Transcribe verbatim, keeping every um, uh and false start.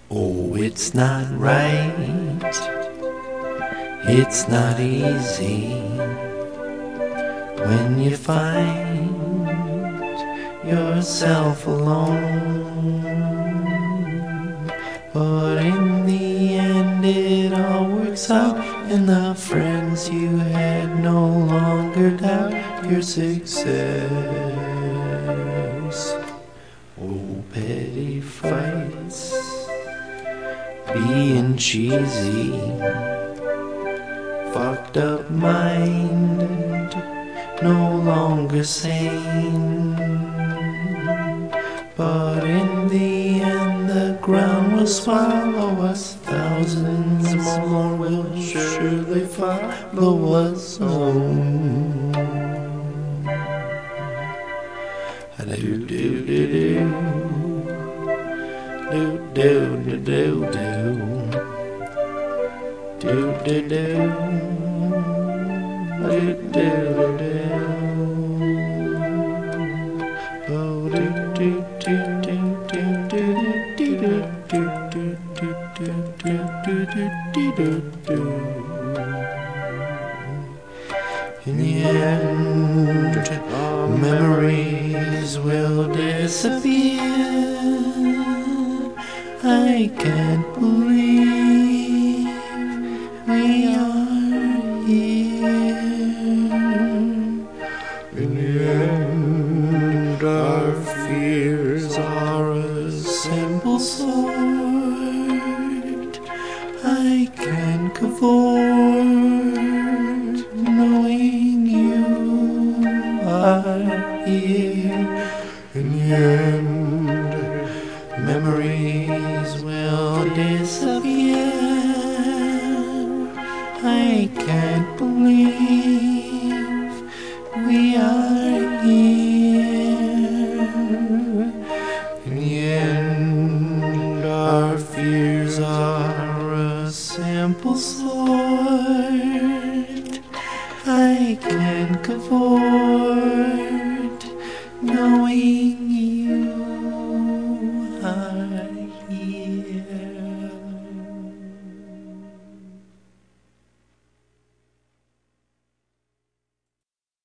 Oh, it's not right, it's not easy when you find yourself alone. But in the end it all works out, and the friends you had no longer doubt your success. Oh, petty fights, being cheesy, fucked up mind, no longer sane. But in the end the ground will swallow us, thousands more will surely follow us home. Do do do do do do do do do do do do do do. Oh, do do do do do do do do do do do do. In the end, memories will disappear. I can't believe we are here. In the end, our fears are a simple sword. I can comfort knowing you are here. In the end, memories will disappear. I can't believe we are here. In the end, our fears are a simple sword. I can comfort knowing